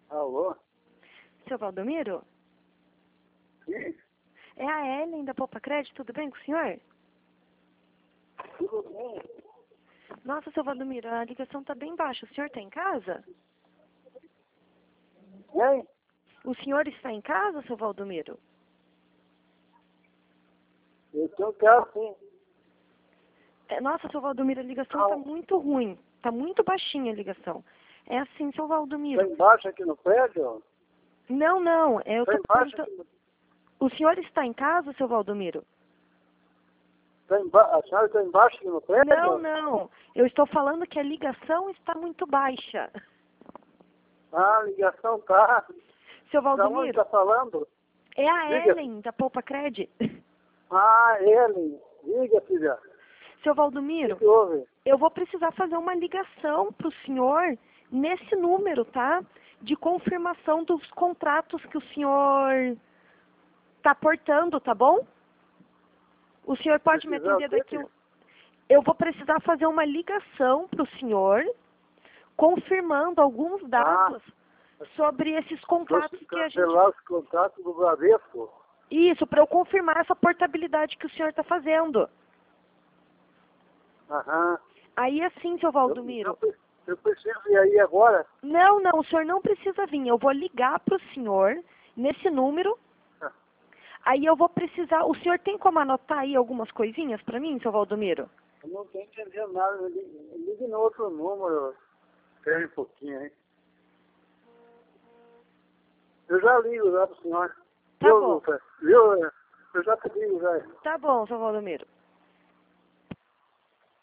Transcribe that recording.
Alô? Seu Valdomiro? Sim, É a Ellen da Poupa Crédito, tudo bem com o senhor? tudo bem? Nossa, seu Valdomiro, a ligação tá bem baixa. O senhor tá em casa? Hein? O senhor está em casa, seu Valdomiro? Eu tenho carro, sim. Nossa, seu Valdomiro, a ligação tá muito ruim. Tá muito baixinha a ligação. É assim, seu Tá Valdomiro. embaixo aqui no prédio? Não, eu Tá tô embaixo perguntando... aqui no... O senhor está em casa, seu Valdomiro? A senhora tá embaixo aqui no prédio? Não. Eu estou falando que a ligação está muito baixa. Ah, a ligação tá. Seu Da onde Valdomiro, tá falando? é a Diga. Ellen da Poupa Crédito. Ah, ele. Diga, filha. Seu O Valdomiro, que houve? eu vou precisar fazer uma ligação para o senhor nesse número, tá? De confirmação dos contratos que o senhor está portando, tá bom? O senhor pode me Precisar o atender quê, daqui. filha? Eu vou precisar fazer uma ligação para o senhor, confirmando alguns dados sobre esses contratos que a gente. Cancelar os contratos do Bradesco? Isso, para eu confirmar essa portabilidade que o senhor está fazendo. Aham. Aí assim, seu Valdomiro. Eu preciso ir aí agora. Não, o senhor não precisa vir. Eu vou ligar para o senhor nesse número. Aí eu vou precisar... O senhor tem como anotar aí algumas coisinhas para mim, seu Valdomiro? Eu não estou entendendo nada. Ligue no outro número. Espere um pouquinho, hein? Eu já ligo lá pro senhor. Tá bom. Viu? Eu já te ligo já. Tá bom, seu Valdomiro.